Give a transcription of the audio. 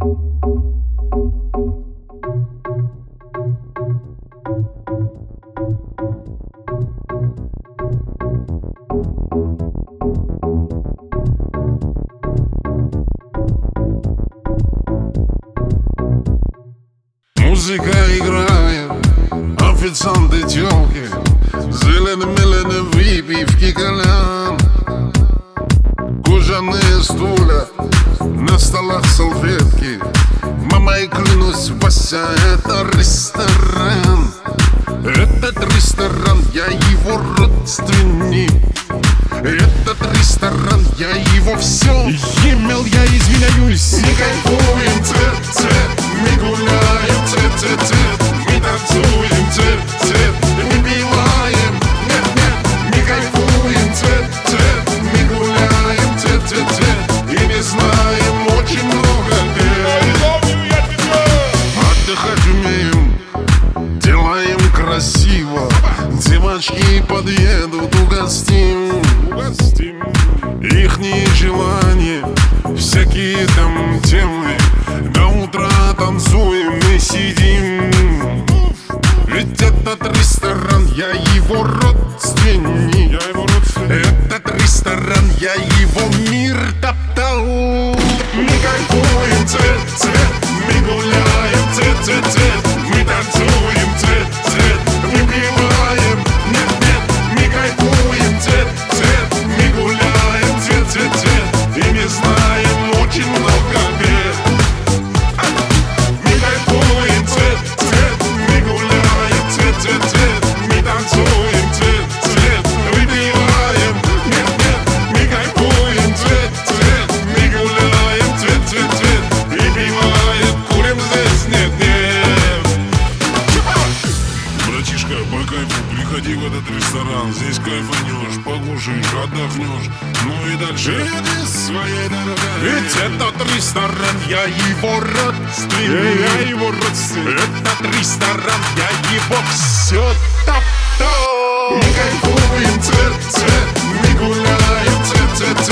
Музыка играет, официанты тёлки, зелено-мелено выпивки колян. Кожаные стулья, на столах салфетки. Мама, и клянусь, Вася, это ресторан. Этот ресторан, я его родственник. Этот ресторан, я его все имел, я извиняюсь. Мы кайфуем, цвет, мы гуляем, цвет, мы танцуем, цвет, мы пиваем, нет, мы кайфуем, цвет, мы гуляем, цвет, и не знаем очень много где. Отдыхать умеем, делаем красиво. Девочки подъедут, угостим. Ихние желания, всякие там темы. До утра танцуем и сидим. Ведь этот ресторан, я его родственник. Этот ресторан, я его мир топтал. Мы кайфуем, цвет, мы гуляем, цвет, мы танцуем, цвет, мы пиваем, нет, мы кайфуем, цвет, мы гуляем, цвет, и не знаем очень много где. Мы кайфуем, цвет, мы гуляем, цвет, мы танцуем, цвет, мы пиваем, нет, мы кайфуем, цвет, мы гуляем, цвет, и пиваем, курим здесь, нет. Братишка, по кайфу, приходи в этот ресторан. Здесь кайфанешь, покушаешь, отдохнешь. Ну и дальше иди своей дорогой. Ведь этот ресторан, я его родственник. Я его родственник. Этот ресторан, я его все топтал. Мы кайфуем, цвет, мы гуляем, цвет,